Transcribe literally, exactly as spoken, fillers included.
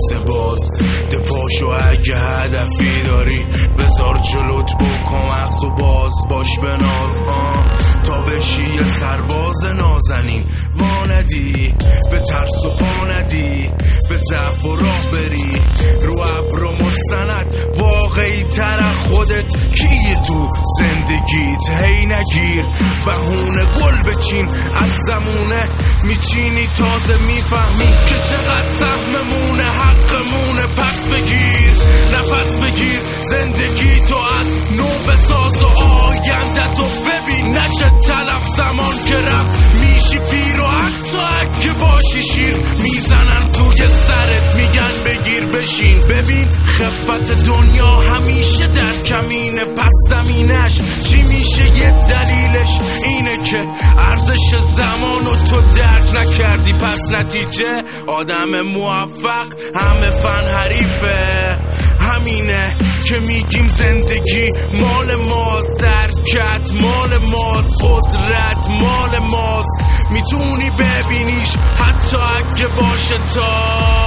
نیست باز ده پاشو اگه هدفی داری بذار جلوت بکن مغز و باز باش به ناز آن تا بشی یه سرباز نازنین واندی به ترس و پاندی به ضعف و راه بری رو ابر و مستند واقعی تر خودت کی تو زندگیت هی نگیر بهونه گل بچین از زمونه میچینی تازه میفهمی که چقدر سهممونه حقمونه پس بگیر نفس بگیر زندگی تو از نو بساز و آینده تو ببین نشه طلب زمان که رفت میشی پیر و حتی اگه باشی شیر میزنن توی سرت میگن بگیر بشین ببین خفت دنیا همیشه در کمینه پس زمینش چی میشه یه دلیلش اینه که ارزش زمان و تو درک نکردی پس نتیجه آدم موفق همه فن حریفه همینه که میگیم زندگی مال ماست حرکت مال ماست قدرت مال ماست میتونی ببینیش حتی اگه باشه تا